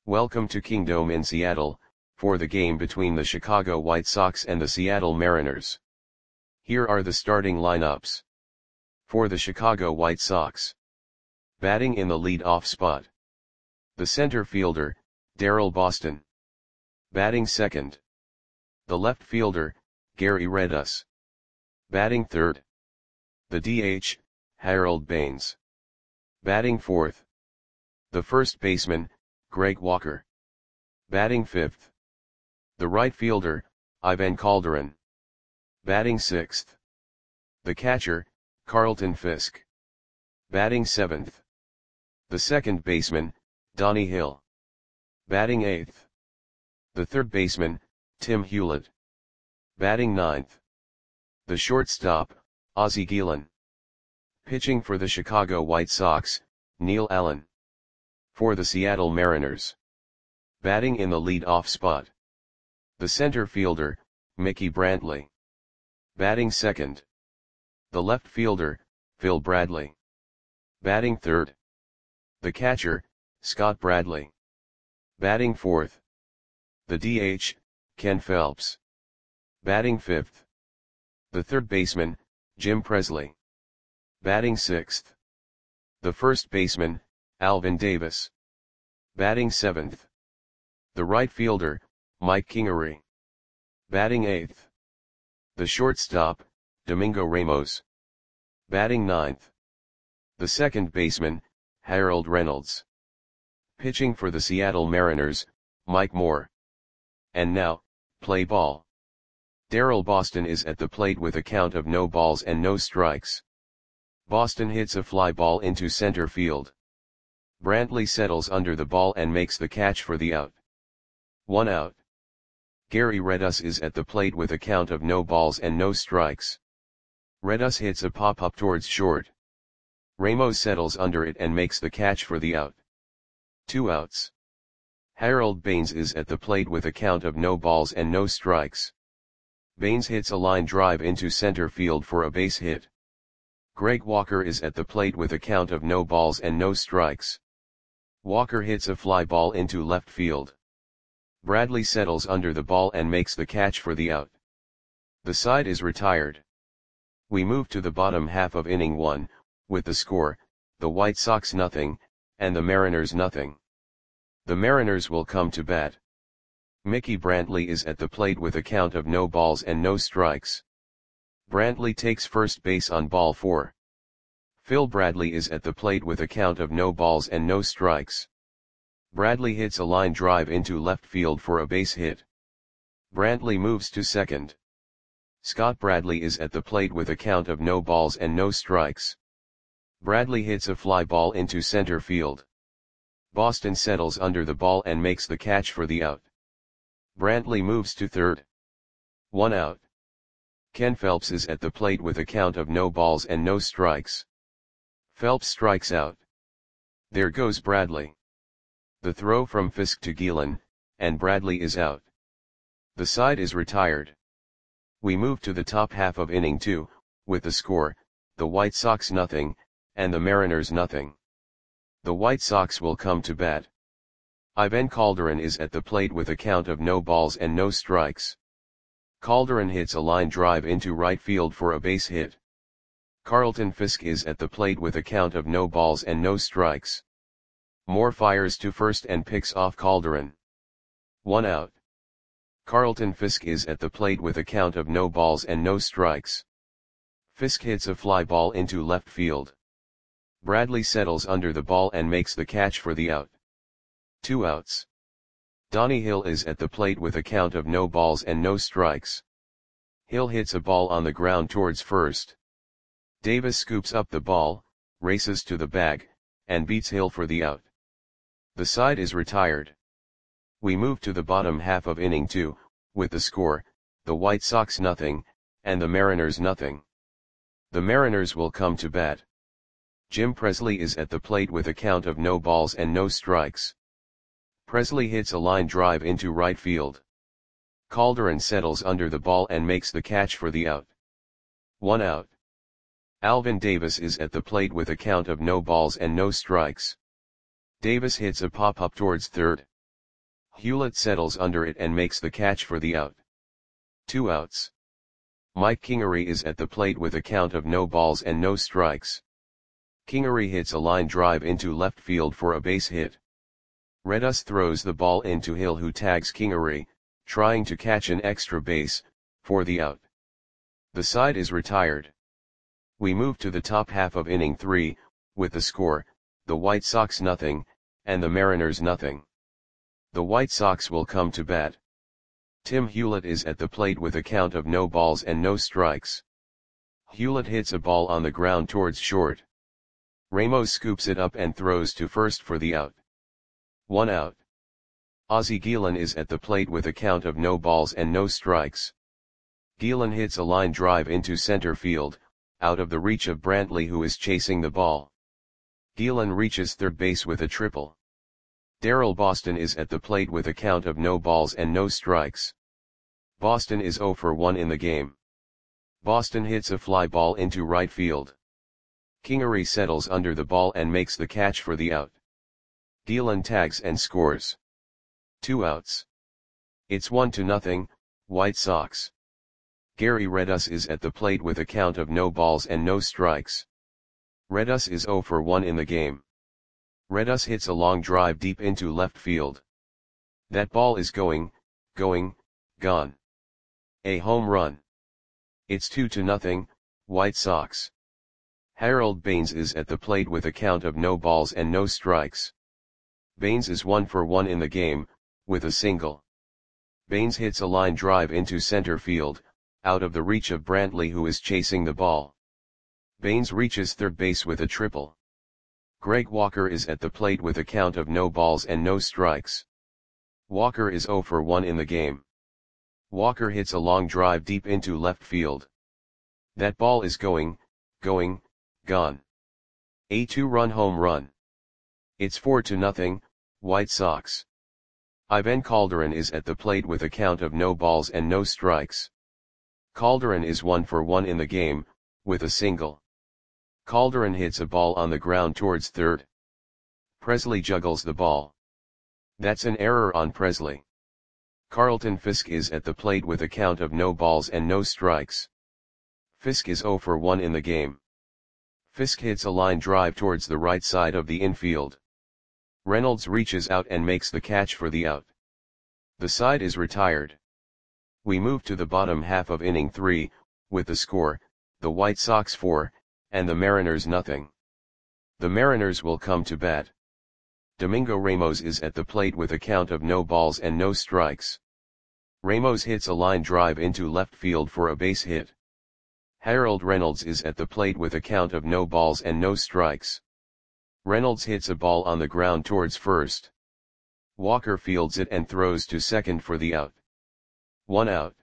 Welcome to Kingdome in Seattle, for the game between the Chicago White Sox and the Seattle Mariners. Here are the starting lineups. For the Chicago White Sox. Batting in the lead-off spot. The center fielder, Daryl Boston. Batting second. The left fielder, Gary Redus. Batting third. The DH, Harold Baines. Batting fourth. The first baseman, Greg Walker. Batting fifth. The right fielder, Ivan Calderon. Batting sixth. The catcher, Carlton Fisk. Batting seventh. The second baseman, Donnie Hill. Batting eighth. The third baseman, Tim Hewlett. Batting ninth. The shortstop, Ozzie Guillen. Pitching for the Chicago White Sox, Neil Allen. For the Seattle Mariners. Batting in the lead-off spot. The center fielder, Mickey Brantley. Batting second. The left fielder, Phil Bradley. Batting third. The catcher, Scott Bradley. Batting fourth. The DH, Ken Phelps. Batting fifth. The third baseman, Jim Presley. Batting sixth. The first baseman, Alvin Davis. Batting seventh. The right fielder, Mike Kingery. Batting eighth. The shortstop, Domingo Ramos. Batting ninth. The second baseman, Harold Reynolds. Pitching for the Seattle Mariners, Mike Moore. And now, play ball. Daryl Boston is at the plate with a count of no balls and no strikes. Boston hits a fly ball into center field. Brantley settles under the ball and makes the catch for the out. 1 out. Gary Redus is at the plate with a count of no balls and no strikes. Redus hits a pop-up towards short. Ramos settles under it and makes the catch for the out. 2 outs. Harold Baines is at the plate with a count of no balls and no strikes. Baines hits a line drive into center field for a base hit. Greg Walker is at the plate with a count of no balls and no strikes. Walker hits a fly ball into left field. Bradley settles under the ball and makes the catch for the out. The side is retired. We move to the bottom half of inning 1, with the score, the White Sox 0, and the Mariners 0. The Mariners will come to bat. Mickey Brantley is at the plate with a count of no balls and no strikes. Brantley takes first base on ball 4. Phil Bradley is at the plate with a count of no balls and no strikes. Bradley hits a line drive into left field for a base hit. Brantley moves to second. Scott Bradley is at the plate with a count of no balls and no strikes. Bradley hits a fly ball into center field. Boston settles under the ball and makes the catch for the out. Brantley moves to third. 1 out. Ken Phelps is at the plate with a count of no balls and no strikes. Phelps strikes out. There goes Bradley. The throw from Fisk to Guillen, and Bradley is out. The side is retired. We move to the top half of inning 2, with the score, the White Sox 0, and the Mariners 0. The White Sox will come to bat. Ivan Calderon is at the plate with a count of no balls and no strikes. Calderon hits a line drive into right field for a base hit. Carlton Fisk is at the plate with a count of no balls and no strikes. Moore fires to first and picks off Calderon. 1 out. Carlton Fisk is at the plate with a count of no balls and no strikes. Fisk hits a fly ball into left field. Bradley settles under the ball and makes the catch for the out. 2 outs. Donnie Hill is at the plate with a count of no balls and no strikes. Hill hits a ball on the ground towards first. Davis scoops up the ball, races to the bag, and beats Hill for the out. The side is retired. We move to the bottom half of inning 2, with the score, the White Sox 0, and the Mariners 0. The Mariners will come to bat. Jim Presley is at the plate with a count of no balls and no strikes. Presley hits a line drive into right field. Calderon settles under the ball and makes the catch for the out. 1 out. Alvin Davis is at the plate with a count of no balls and no strikes. Davis hits a pop-up towards third. Hewlett settles under it and makes the catch for the out. 2 outs. Mike Kingery is at the plate with a count of no balls and no strikes. Kingery hits a line drive into left field for a base hit. Redus throws the ball into Hill, who tags Kingery, trying to catch an extra base, for the out. The side is retired. We move to the top half of inning 3, with the score, the White Sox 0, and the Mariners 0. The White Sox will come to bat. Tim Hewlett is at the plate with a count of no balls and no strikes. Hewlett hits a ball on the ground towards short. Ramos scoops it up and throws to first for the out. 1 out. Ozzie Guillen is at the plate with a count of no balls and no strikes. Guillen hits a line drive into center field, out of the reach of Brantley, who is chasing the ball. Guillen reaches third base with a triple. Darrell Boston is at the plate with a count of no balls and no strikes. Boston is 0 for 1 in the game. Boston hits a fly ball into right field. Kingery settles under the ball and makes the catch for the out. Guillen tags and scores. 2 outs. It's 1-0, White Sox. Gary Redus is at the plate with a count of no balls and no strikes. Redus is 0 for 1 in the game. Redus hits a long drive deep into left field. That ball is gone. A home run. It's 2-0, White Sox. Harold Baines is at the plate with a count of no balls and no strikes. Baines is 1 for 1 in the game, with a single. Baines hits a line drive into center field, out of the reach of Brantley, who is chasing the ball. Baines reaches third base with a triple. Greg Walker is at the plate with a count of no balls and no strikes. Walker is 0 for 1 in the game. Walker hits a long drive deep into left field. That ball is gone. A 2-run home run. It's 4-0, White Sox. Ivan Calderon is at the plate with a count of no balls and no strikes. Calderon is 1 for 1 in the game, with a single. Calderon hits a ball on the ground towards third. Presley juggles the ball. That's an error on Presley. Carlton Fisk is at the plate with a count of no balls and no strikes. Fisk is 0 for 1 in the game. Fisk hits a line drive towards the right side of the infield. Reynolds reaches out and makes the catch for the out. The side is retired. We move to the bottom half of inning 3, with the score, the White Sox 4, and the Mariners 0. The Mariners will come to bat. Domingo Ramos is at the plate with a count of no balls and no strikes. Ramos hits a line drive into left field for a base hit. Harold Reynolds is at the plate with a count of no balls and no strikes. Reynolds hits a ball on the ground towards first. Walker fields it and throws to second for the out. 1 out.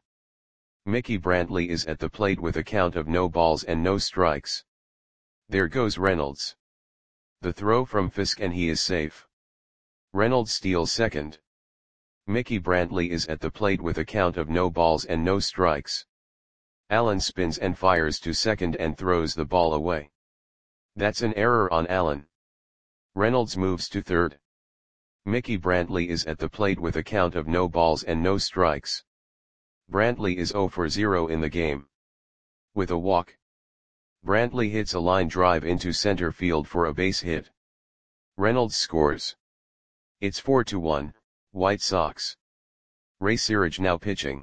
Mickey Brantley is at the plate with a count of no balls and no strikes. There goes Reynolds. The throw from Fisk and he is safe. Reynolds steals second. Mickey Brantley is at the plate with a count of no balls and no strikes. Allen spins and fires to second and throws the ball away. That's an error on Allen. Reynolds moves to third. Mickey Brantley is at the plate with a count of no balls and no strikes. Brantley is 0 for 0 in the game. With a walk. Brantley hits a line drive into center field for a base hit. Reynolds scores. It's 4-1, White Sox. Ray Searage now pitching.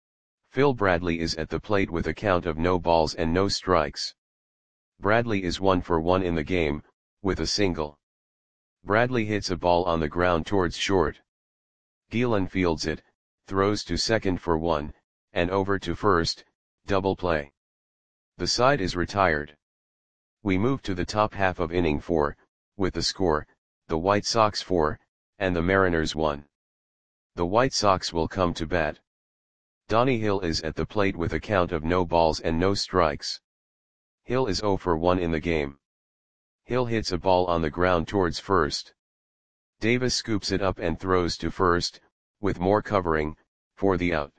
Phil Bradley is at the plate with a count of no balls and no strikes. Bradley is 1 for 1 in the game, with a single. Bradley hits a ball on the ground towards short. Guillen fields it, throws to second for 1, and over to first, double play. The side is retired. We move to the top half of inning 4, with the score, the White Sox 4, and the Mariners 1. The White Sox will come to bat. Donnie Hill is at the plate with a count of no balls and no strikes. Hill is 0 for 1 in the game. Hill hits a ball on the ground towards first. Davis scoops it up and throws to first, with more covering, for the out.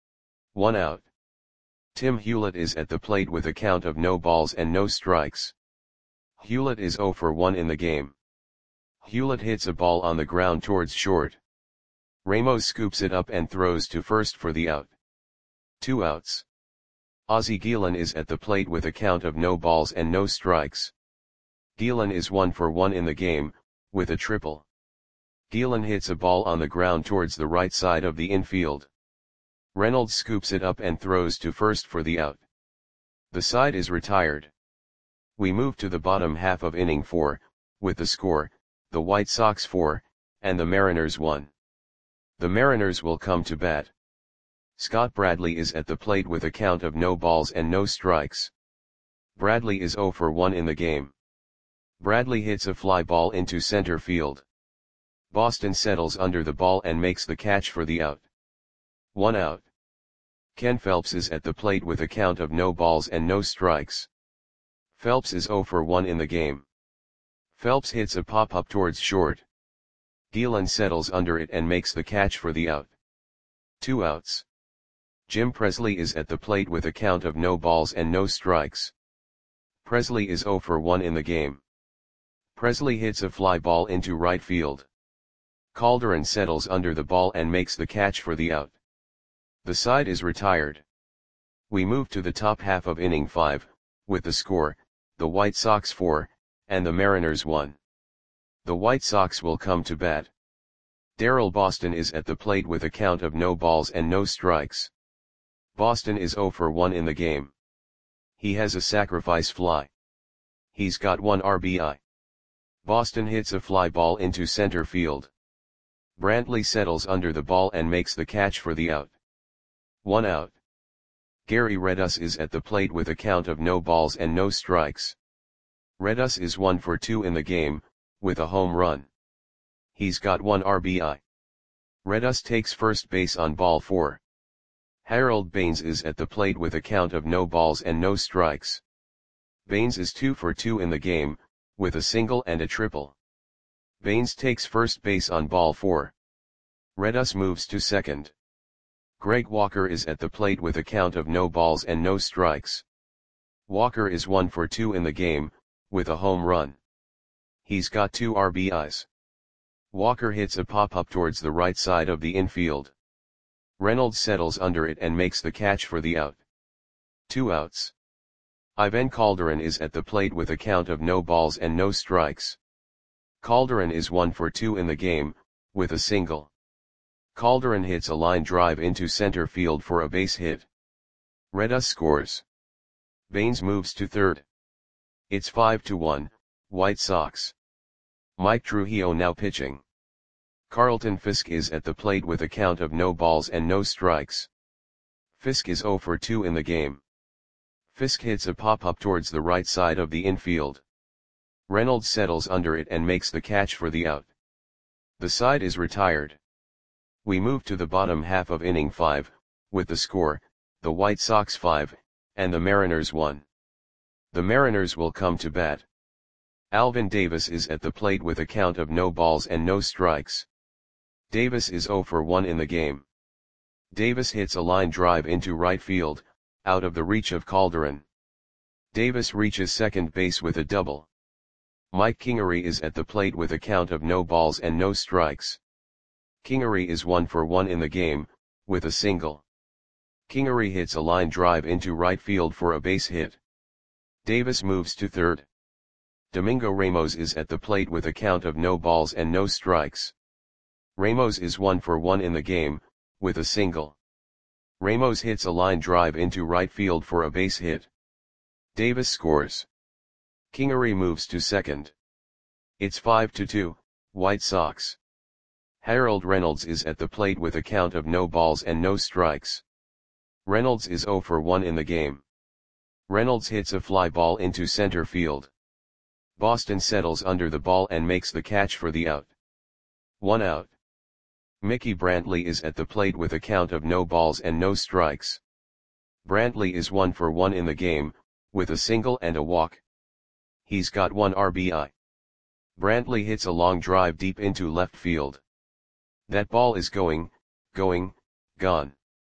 1 out. Tim Hewlett is at the plate with a count of no balls and no strikes. Hewlett is 0 for 1 in the game. Hewlett hits a ball on the ground towards short. Ramos scoops it up and throws to first for the out. 2 outs. Ozzie Guillen is at the plate with a count of no balls and no strikes. Guillen is 1 for 1 in the game, with a triple. Guillen hits a ball on the ground towards the right side of the infield. Reynolds scoops it up and throws to first for the out. The side is retired. We move to the bottom half of inning 4, with the score, the White Sox 4, and the Mariners 1. The Mariners will come to bat. Scott Bradley is at the plate with a count of no balls and no strikes. Bradley is 0 for 1 in the game. Bradley hits a fly ball into center field. Boston settles under the ball and makes the catch for the out. 1 out. Ken Phelps is at the plate with a count of no balls and no strikes. Phelps is 0 for 1 in the game. Phelps hits a pop-up towards short. Guillen settles under it and makes the catch for the out. 2 outs. Jim Presley is at the plate with a count of no balls and no strikes. Presley is 0 for 1 in the game. Presley hits a fly ball into right field. Calderon settles under the ball and makes the catch for the out. The side is retired. We move to the top half of inning 5, with the score, the White Sox 4, and the Mariners 1. The White Sox will come to bat. Darrell Boston is at the plate with a count of no balls and no strikes. Boston is 0 for 1 in the game. He has a sacrifice fly. He's got 1 RBI. Boston hits a fly ball into center field. Brantley settles under the ball and makes the catch for the out. 1 out. Gary Redus is at the plate with a count of no balls and no strikes. Redus is 1 for 2 in the game, with a home run. He's got 1 RBI. Redus takes first base on ball 4. Harold Baines is at the plate with a count of no balls and no strikes. Baines is 2 for 2 in the game, with a single and a triple. Baines takes first base on ball 4. Redus moves to second. Greg Walker is at the plate with a count of no balls and no strikes. Walker is 1 for 2 in the game, with a home run. He's got 2 RBIs. Walker hits a pop-up towards the right side of the infield. Reynolds settles under it and makes the catch for the out. 2 outs. Ivan Calderon is at the plate with a count of no balls and no strikes. Calderon is 1 for 2 in the game, with a single. Calderon hits a line drive into center field for a base hit. Redus scores. Baines moves to third. It's 5-1, White Sox. Mike Trujillo now pitching. Carlton Fisk is at the plate with a count of no balls and no strikes. Fisk is 0 for 2 in the game. Fisk hits a pop-up towards the right side of the infield. Reynolds settles under it and makes the catch for the out. The side is retired. We move to the bottom half of inning 5, with the score, the White Sox 5, and the Mariners 1. The Mariners will come to bat. Alvin Davis is at the plate with a count of no balls and no strikes. Davis is 0 for 1 in the game. Davis hits a line drive into right field, out of the reach of Calderon. Davis reaches second base with a double. Mike Kingery is at the plate with a count of no balls and no strikes. Kingery is 1 for 1 in the game, with a single. Kingery hits a line drive into right field for a base hit. Davis moves to third. Domingo Ramos is at the plate with a count of no balls and no strikes. Ramos is 1 for 1 in the game, with a single. Ramos hits a line drive into right field for a base hit. Davis scores. Kingery moves to second. It's 5-2, White Sox. Harold Reynolds is at the plate with a count of no balls and no strikes. Reynolds is 0 for 1 in the game. Reynolds hits a fly ball into center field. Boston settles under the ball and makes the catch for the out. 1 out. Mickey Brantley is at the plate with a count of no balls and no strikes. Brantley is 1 for 1 in the game, with a single and a walk. He's got 1 RBI. Brantley hits a long drive deep into left field. That ball is going, gone.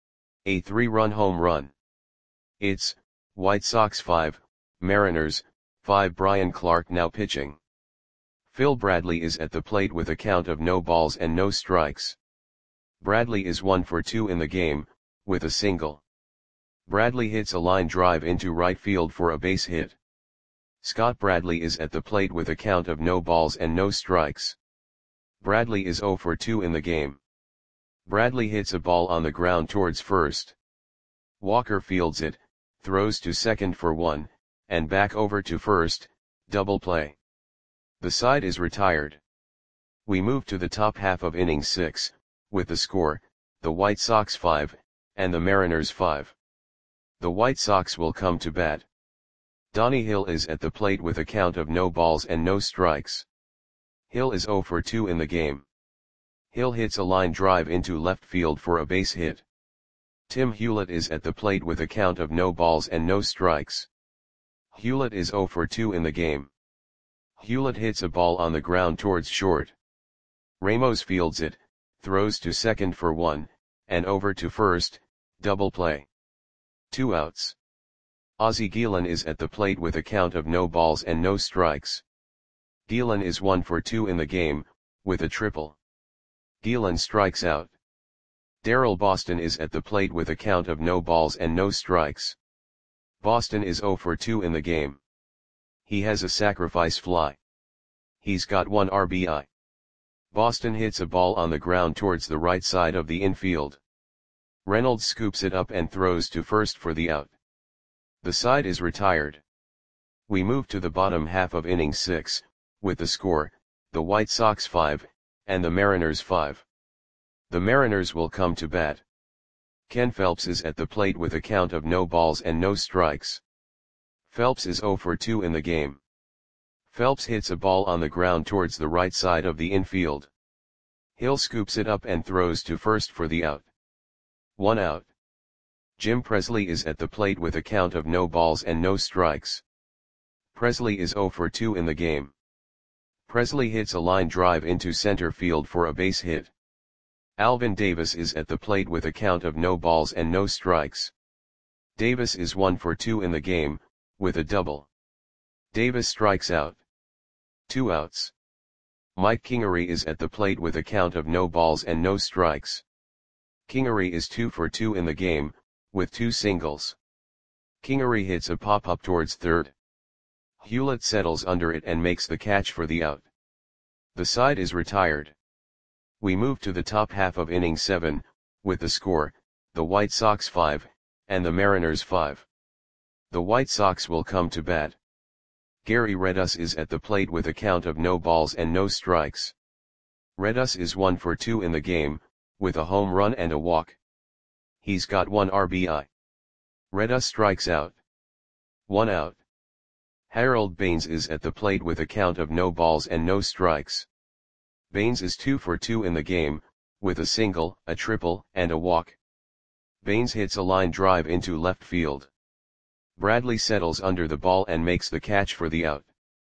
A 3-run home run. It's White Sox 5, Mariners 5. Brian Clark now pitching. Phil Bradley is at the plate with a count of no balls and no strikes. Bradley is 1 for 2 in the game, with a single. Bradley hits a line drive into right field for a base hit. Scott Bradley is at the plate with a count of no balls and no strikes. Bradley is 0 for 2 in the game. Bradley hits a ball on the ground towards first. Walker fields it, throws to second for 1, and back over to first, double play. The side is retired. We move to the top half of inning 6, with the score, the White Sox 5, and the Mariners 5. The White Sox will come to bat. Donnie Hill is at the plate with a count of no balls and no strikes. Hill is 0 for 2 in the game. Hill hits a line drive into left field for a base hit. Tim Hewlett is at the plate with a count of no balls and no strikes. Hewlett is 0 for 2 in the game. Hewlett hits a ball on the ground towards short. Ramos fields it, throws to second for 1, and over to first, double play. 2 outs. Ozzie Guillen is at the plate with a count of no balls and no strikes. Guillen is 1 for 2 in the game, with a triple. Guillen strikes out. Darrell Boston is at the plate with a count of no balls and no strikes. Boston is 0 for 2 in the game. He has a sacrifice fly. He's got 1 RBI. Boston hits a ball on the ground towards the right side of the infield. Reynolds scoops it up and throws to first for the out. The side is retired. We move to the bottom half of inning 6, with the score, the White Sox 5, and the Mariners 5. The Mariners will come to bat. Ken Phelps is at the plate with a count of no balls and no strikes. Phelps is 0 for 2 in the game. Phelps hits a ball on the ground towards the right side of the infield. Hill scoops it up and throws to first for the out. 1 out. Jim Presley is at the plate with a count of no balls and no strikes. Presley is 0 for 2 in the game. Presley hits a line drive into center field for a base hit. Alvin Davis is at the plate with a count of no balls and no strikes. Davis is 1 for 2 in the game, with a double. Davis strikes out. 2 outs. Mike Kingery is at the plate with a count of no balls and no strikes. Kingery is 2 for 2 in the game, with 2 singles. Kingery hits a pop-up towards third. Hewlett settles under it and makes the catch for the out. The side is retired. We move to the top half of inning 7, with the score, the White Sox 5, and the Mariners 5. The White Sox will come to bat. Gary Redus is at the plate with a count of no balls and no strikes. Redus is 1 for 2 in the game, with a home run and a walk. He's got 1 RBI. Redus strikes out. 1 out. Harold Baines is at the plate with a count of no balls and no strikes. Baines is 2 for 2 in the game, with a single, a triple, and a walk. Baines hits a line drive into left field. Bradley settles under the ball and makes the catch for the out.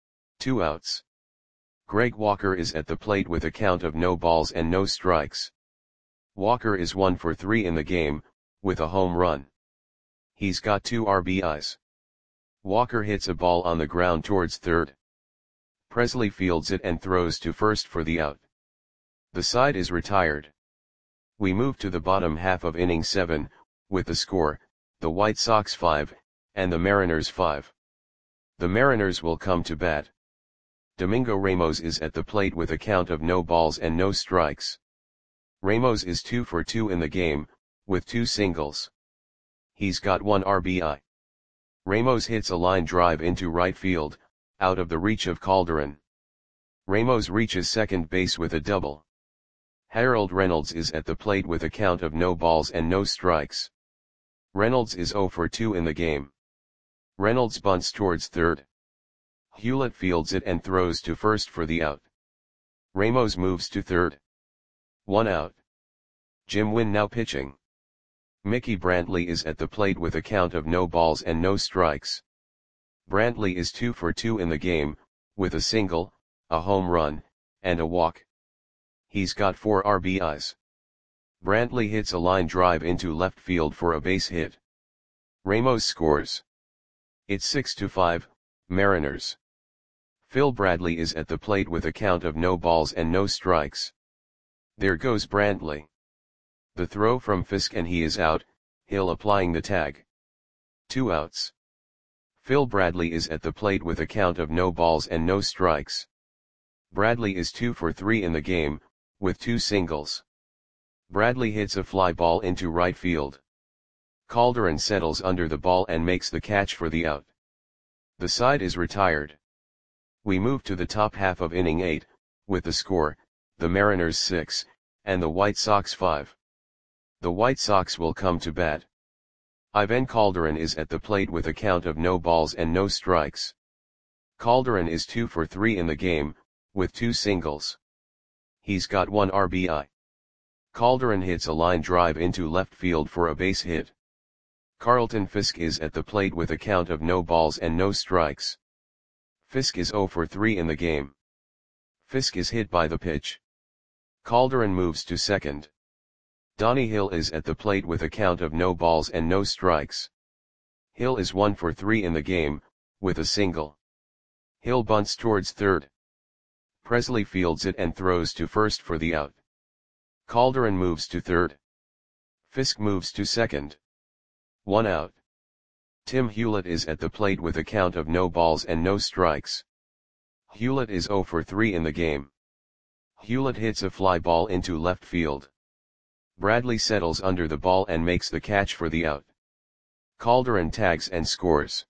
2 outs. Greg Walker is at the plate with a count of no balls and no strikes. Walker is 1 for 3 in the game, with a home run. He's got 2 RBIs. Walker hits a ball on the ground towards third. Presley fields it and throws to first for the out. The side is retired. We move to the bottom half of inning 7, with the score, the White Sox 5, and the Mariners 5. The Mariners will come to bat. Domingo Ramos is at the plate with a count of no balls and no strikes. Ramos is 2 for 2 in the game, with 2 singles. He's got 1 RBI. Ramos hits a line drive into right field, out of the reach of Calderon. Ramos reaches second base with a double. Harold Reynolds is at the plate with a count of no balls and no strikes. Reynolds is 0 for 2 in the game. Reynolds bunts towards third. Hewlett fields it and throws to first for the out. Ramos moves to third. 1 out. Jim Wynn now pitching. Mickey Brantley is at the plate with a count of no balls and no strikes. Brantley is 2 for 2 in the game, with a single, a home run, and a walk. He's got 4 RBIs. Brantley hits a line drive into left field for a base hit. Ramos scores. It's 6-5, Mariners. Phil Bradley is at the plate with a count of no balls and no strikes. There goes Brantley. The throw from Fisk and he is out, Hill applying the tag. 2 outs. Phil Bradley is at the plate with a count of no balls and no strikes. Bradley is 2 for 3 in the game, with 2 singles. Bradley hits a fly ball into right field. Calderon settles under the ball and makes the catch for the out. The side is retired. We move to the top half of inning 8, with the score, the Mariners 6, and the White Sox 5. The White Sox will come to bat. Ivan Calderon is at the plate with a count of no balls and no strikes. Calderon is 2 for 3 in the game, with 2 singles. He's got 1 RBI. Calderon hits a line drive into left field for a base hit. Carlton Fisk is at the plate with a count of no balls and no strikes. Fisk is 0 for 3 in the game. Fisk is hit by the pitch. Calderon moves to second. Donnie Hill is at the plate with a count of no balls and no strikes. Hill is 1 for 3 in the game, with a single. Hill bunts towards third. Presley fields it and throws to first for the out. Calderon moves to third. Fisk moves to second. 1 out. Tim Hewlett is at the plate with a count of no balls and no strikes. Hewlett is 0 for 3 in the game. Hewlett hits a fly ball into left field. Bradley settles under the ball and makes the catch for the out. Calderon tags and scores.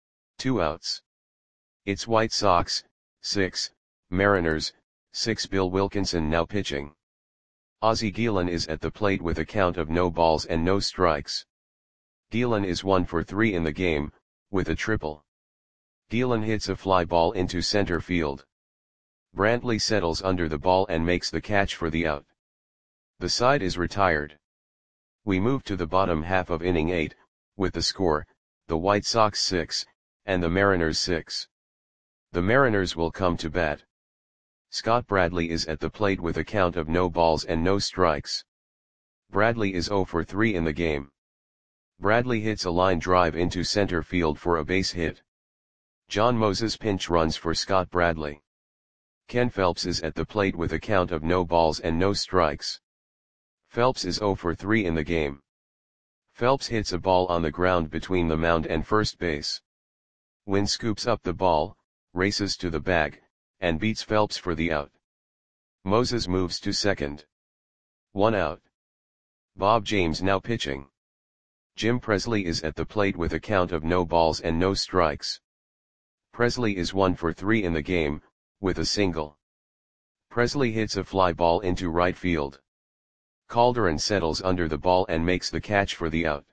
2 outs. It's White Sox, 6, Mariners, 6. Bill Wilkinson now pitching. Ozzie Guillen is at the plate with a count of no balls and no strikes. Guillen is 1 for 3 in the game, with a triple. Guillen hits a fly ball into center field. Brantley settles under the ball and makes the catch for the out. The side is retired. We move to the bottom half of inning 8, with the score, the White Sox 6, and the Mariners 6. The Mariners will come to bat. Scott Bradley is at the plate with a count of no balls and no strikes. Bradley is 0 for 3 in the game. Bradley hits a line drive into center field for a base hit. John Moses pinch runs for Scott Bradley. Ken Phelps is at the plate with a count of no balls and no strikes. Phelps is 0 for 3 in the game. Phelps hits a ball on the ground between the mound and first base. Wynn scoops up the ball, races to the bag, and beats Phelps for the out. Moses moves to second. 1 out. Bob James now pitching. Jim Presley is at the plate with a count of no balls and no strikes. Presley is 1 for 3 in the game, with a single. Presley hits a fly ball into right field. Calderon settles under the ball and makes the catch for the out.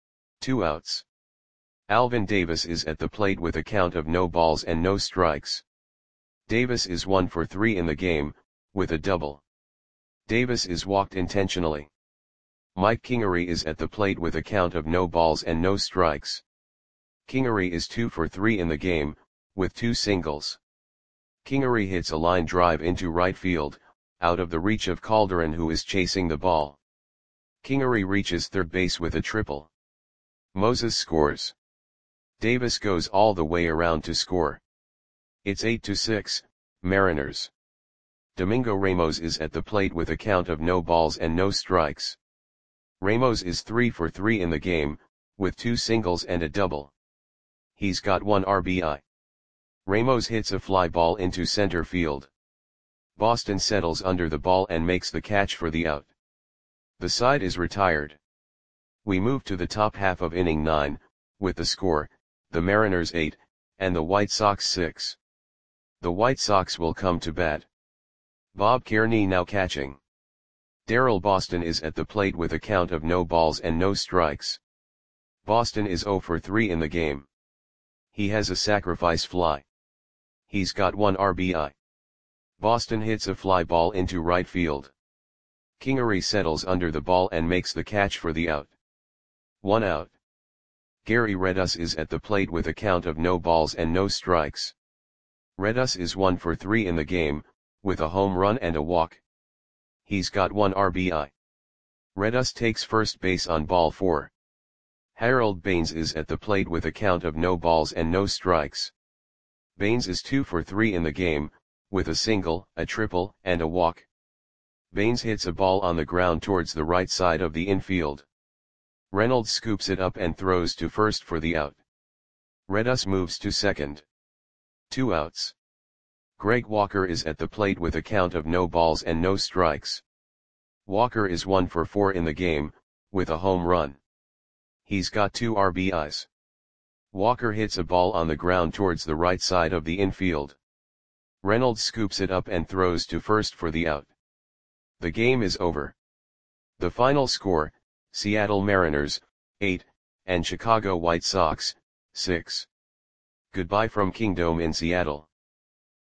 2 outs. Alvin Davis is at the plate with a count of no balls and no strikes. Davis is 1 for 3 in the game, with a double. Davis is walked intentionally. Mike Kingery is at the plate with a count of no balls and no strikes. Kingery is 2 for 3 in the game, with 2 singles. Kingery hits a line drive into right field, out of the reach of Calderon who is chasing the ball. Kingery reaches third base with a triple. Moses scores. Davis goes all the way around to score. It's 8-6, Mariners. Domingo Ramos is at the plate with a count of no balls and no strikes. Ramos is 3 for 3 in the game, with 2 singles and a double. He's got 1 RBI. Ramos hits a fly ball into center field. Boston settles under the ball and makes the catch for the out. The side is retired. We move to the top half of inning 9, with the score, the Mariners 8, and the White Sox 6. The White Sox will come to bat. Bob Kearney now catching. Darrell Boston is at the plate with a count of no balls and no strikes. Boston is 0 for 3 in the game. He has a sacrifice fly. He's got 1 RBI. Boston hits a fly ball into right field. Kingery settles under the ball and makes the catch for the out. 1 out. Gary Redus is at the plate with a count of no balls and no strikes. Redus is 1 for 3 in the game, with a home run and a walk. He's got 1 RBI. Redus takes first base on ball 4. Harold Baines is at the plate with a count of no balls and no strikes. Baines is 2 for 3 in the game, with a single, a triple, and a walk. Baines hits a ball on the ground towards the right side of the infield. Reynolds scoops it up and throws to first for the out. Redus moves to second. 2 outs. Greg Walker is at the plate with a count of no balls and no strikes. Walker is 1 for 4 in the game, with a home run. He's got 2 RBIs. Walker hits a ball on the ground towards the right side of the infield. Reynolds scoops it up and throws to first for the out. The game is over. The final score, Seattle Mariners, 8, and Chicago White Sox, 6. Goodbye from Kingdome in Seattle.